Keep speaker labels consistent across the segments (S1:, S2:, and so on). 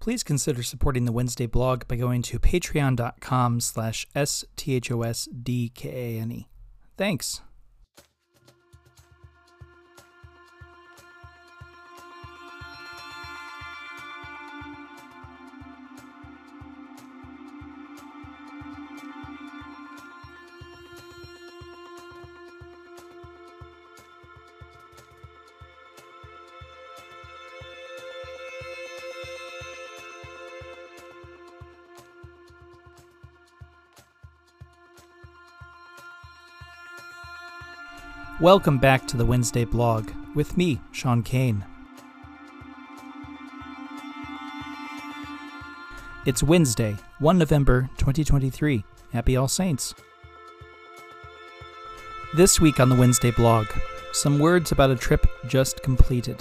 S1: please consider supporting the Wednesday blog by going to patreon.com/STHOSDKANE. Thanks. Welcome back to the Wednesday blog with me, Sean Kane. It's Wednesday, 1 November 2023. Happy All Saints. This week on the Wednesday blog, some words about a trip just completed.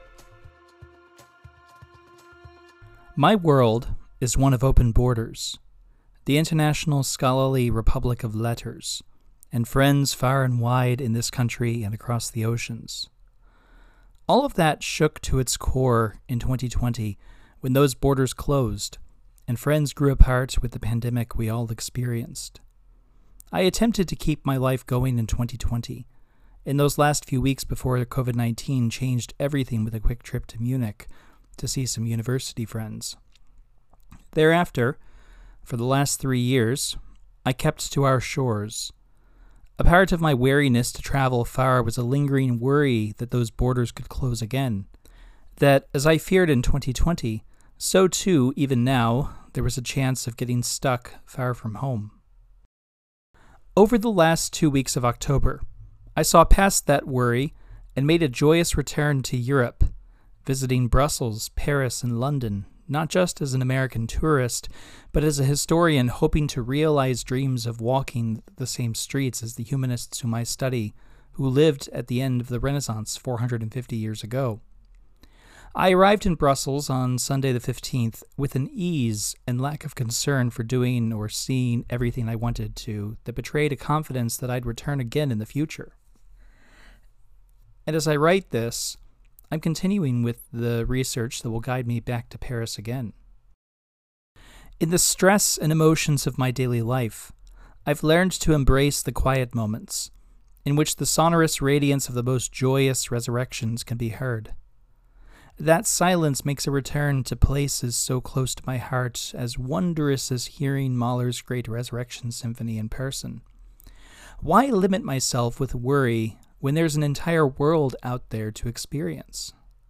S1: My world is one of open borders, the international scholarly republic of letters, and friends far and wide in this country and across the oceans. All of that shook to its core in 2020 when those borders closed and friends grew apart with the pandemic we all experienced. I attempted to keep my life going in 2020, in those last few weeks before COVID-19 changed everything with a quick trip to Munich to see some university friends. Thereafter, for the last 3 years, I kept to our shores. A part of my wariness to travel far was a lingering worry that those borders could close again. That, as I feared in 2020, so too, even now, there was a chance of getting stuck far from home. Over the last 2 weeks of October, I saw past that worry and made a joyous return to Europe, visiting Brussels, Paris, and London, not just as an American tourist, but as a historian hoping to realize dreams of walking the same streets as the humanists whom I study, who lived at the end of the Renaissance 450 years ago. I arrived in Brussels on Sunday the 15th with an ease and lack of concern for doing or seeing everything I wanted to that betrayed a confidence that I'd return again in the future. And as I write this, I'm continuing with the research that will guide me back to Paris again. In the stress and emotions of my daily life, I've learned to embrace the quiet moments, in which the sonorous radiance of the most joyous resurrections can be heard. That silence makes a return to places so close to my heart as wondrous as hearing Mahler's Great Resurrection Symphony in person. Why limit myself with worry when there's an entire world out there to experience?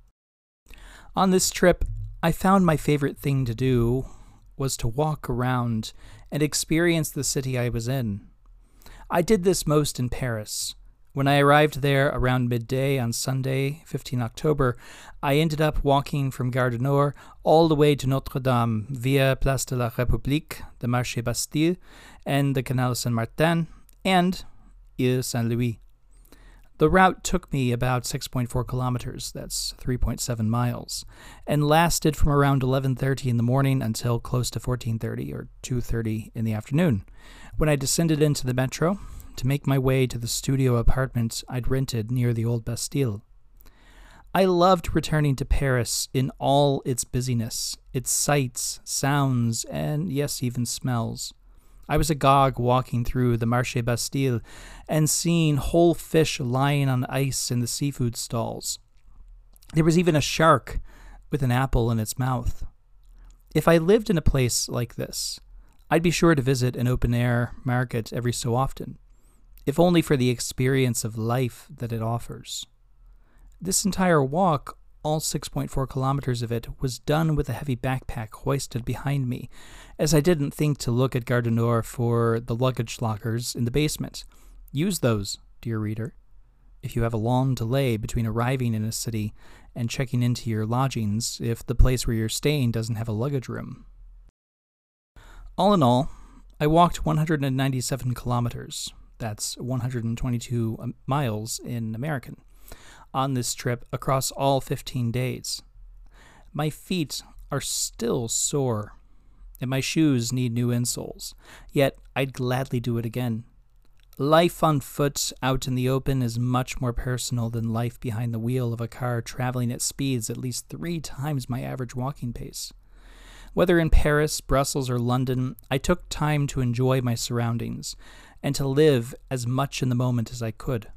S1: On this trip, I found my favorite thing to do was to walk around and experience the city I was in. I did this most in Paris. When I arrived there around midday on Sunday, 15 October, I ended up walking from Gare du Nord all the way to Notre Dame via Place de la République, the Marché Bastille, and the Canal Saint-Martin, and Ile Saint-Louis. The route took me about 6.4 kilometers, that's 3.7 miles, and lasted from around 11:30 in the morning until close to 14:30 or 2:30 in the afternoon, when I descended into the metro to make my way to the studio apartment I'd rented near the old Bastille. I loved returning to Paris in all its busyness, its sights, sounds, and yes, even smells. I was agog walking through the Marché Bastille and seeing whole fish lying on ice in the seafood stalls. There was even a shark with an apple in its mouth. If I lived in a place like this, I'd be sure to visit an open-air market every so often, if only for the experience of life that it offers. This entire walk, all 6.4 kilometers of it, was done with a heavy backpack hoisted behind me, as I didn't think to look at Gare du Nord for the luggage lockers in the basement. Use those, dear reader, if you have a long delay between arriving in a city and checking into your lodgings if the place where you're staying doesn't have a luggage room. All in all, I walked 197 kilometers, that's 122 miles in American, on this trip across all 15 days. My feet are still sore, and my shoes need new insoles, yet I'd gladly do it again. Life on foot out in the open is much more personal than life behind the wheel of a car traveling at speeds at least 3 times my average walking pace. Whether in Paris, Brussels, or London, I took time to enjoy my surroundings and to live as much in the moment as I could.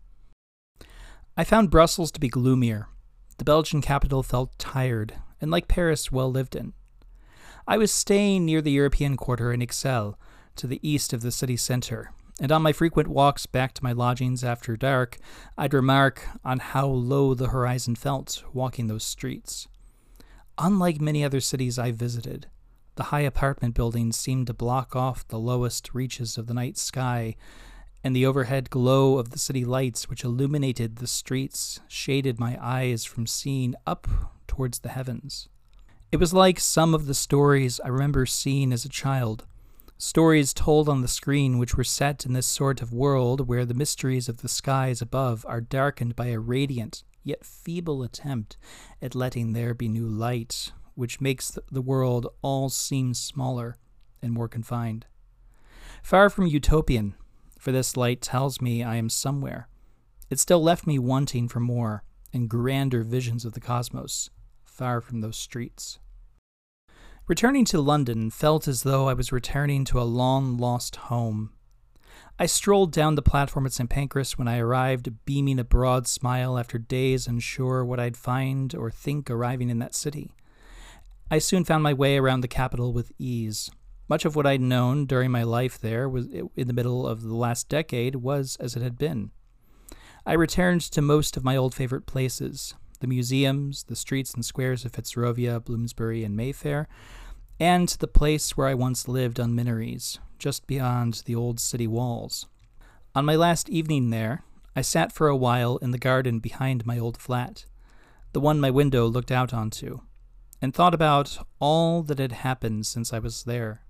S1: I found Brussels to be gloomier. The Belgian capital felt tired, and like Paris, well lived in. I was staying near the European Quarter in Ixelles, to the east of the city centre, and on my frequent walks back to my lodgings after dark, I'd remark on how low the horizon felt walking those streets. Unlike many other cities I visited, the high apartment buildings seemed to block off the lowest reaches of the night sky, and the overhead glow of the city lights which illuminated the streets shaded my eyes from seeing up towards the heavens. It was like some of the stories I remember seeing as a child, stories told on the screen which were set in this sort of world where the mysteries of the skies above are darkened by a radiant yet feeble attempt at letting there be new light, which makes the world all seem smaller and more confined. Far from utopian, for this light tells me I am somewhere, it still left me wanting for more and grander visions of the cosmos, far from those streets. Returning to London felt as though I was returning to a long-lost home. I strolled down the platform at St. Pancras when I arrived, beaming a broad smile after days unsure what I'd find or think arriving in that city. I soon found my way around the capital with ease. Much of what I'd known during my life there was in the middle of the last decade was as it had been. I returned to most of my old favorite places, the museums, the streets and squares of Fitzrovia, Bloomsbury, and Mayfair, and to the place where I once lived on Minories, just beyond the old city walls. On my last evening there, I sat for a while in the garden behind my old flat, the one my window looked out onto, and thought about all that had happened since I was there.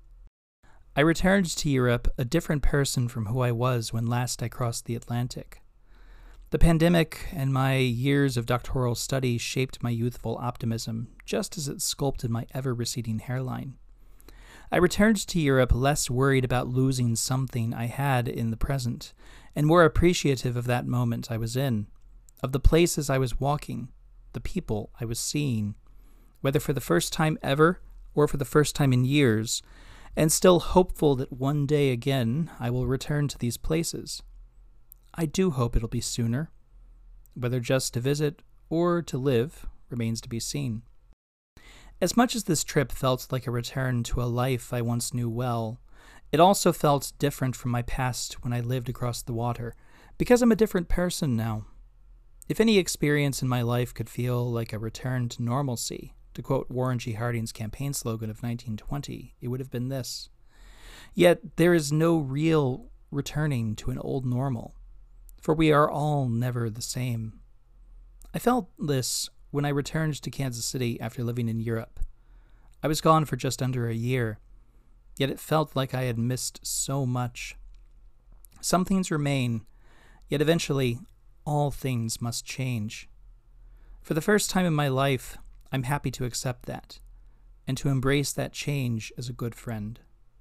S1: I returned to Europe a different person from who I was when last I crossed the Atlantic. The pandemic and my years of doctoral study shaped my youthful optimism, just as it sculpted my ever-receding hairline. I returned to Europe less worried about losing something I had in the present, and more appreciative of that moment I was in, of the places I was walking, the people I was seeing, whether for the first time ever or for the first time in years, and still hopeful that one day again I will return to these places. I do hope it'll be sooner. Whether just to visit or to live remains to be seen. As much as this trip felt like a return to a life I once knew well, it also felt different from my past when I lived across the water, because I'm a different person now. If any experience in my life could feel like a return to normalcy, to quote Warren G. Harding's campaign slogan of 1920, it would have been this. Yet there is no real returning to an old normal, for we are all never the same. I felt this when I returned to Kansas City after living in Europe. I was gone for just under a year, yet it felt like I had missed so much. Some things remain, yet eventually all things must change. For the first time in my life, I'm happy to accept that, and to embrace that change as a good friend.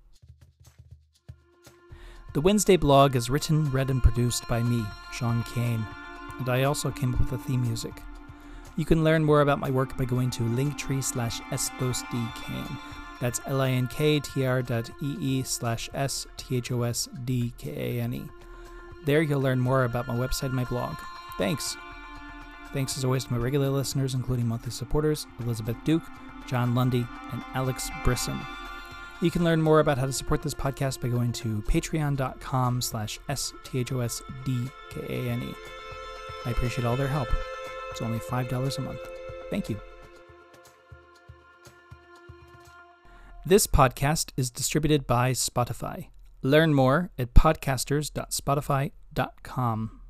S1: The Wednesday blog is written, read, and produced by me, Sean Kane, and I also came up with the theme music. You can learn more about my work by going to linktree/estosdkane. That's linktr.ee/sthosdkane. There you'll learn more about my website and my blog. Thanks. Thanks as always to my regular listeners, including monthly supporters, Elizabeth Duke, John Lundy, and Alex Brisson. You can learn more about how to support this podcast by going to patreon.com/sthosdkane. I appreciate all their help. It's only $5 a month. Thank you. This podcast is distributed by Spotify. Learn more at podcasters.spotify.com.